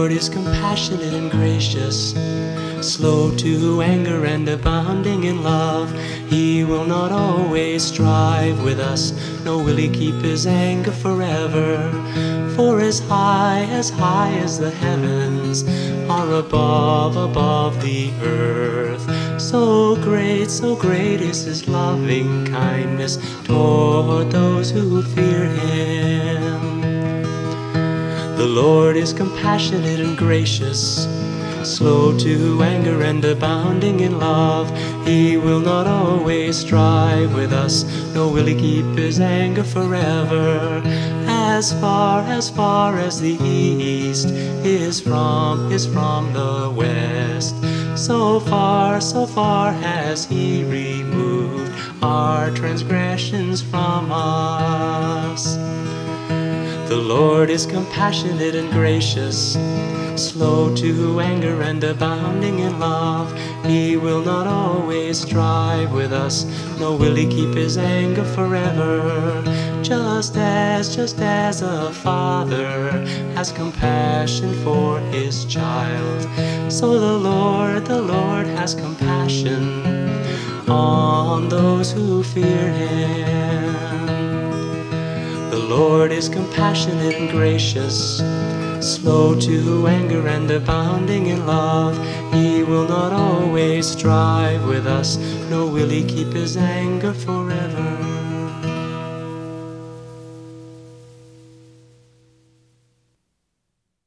Lord is compassionate and gracious, slow to anger and abounding in love. He will not always strive with us, nor will he keep his anger forever. For as high as the heavens are above the earth, so great is his loving kindness toward those who fear him. The Lord is compassionate and gracious, slow to anger and abounding in love. He will not always strive with us, nor will he keep his anger forever. As far as the east is from the west, so far has he removed our transgressions from us. The Lord is compassionate and gracious, slow to anger and abounding in love. He will not always strive with us, nor will he keep his anger forever. Just as a father has compassion for his child, so the Lord has compassion on those who fear him. The Lord is compassionate and gracious, slow to anger and abounding in love. He will not always strive with us, nor will he keep his anger forever.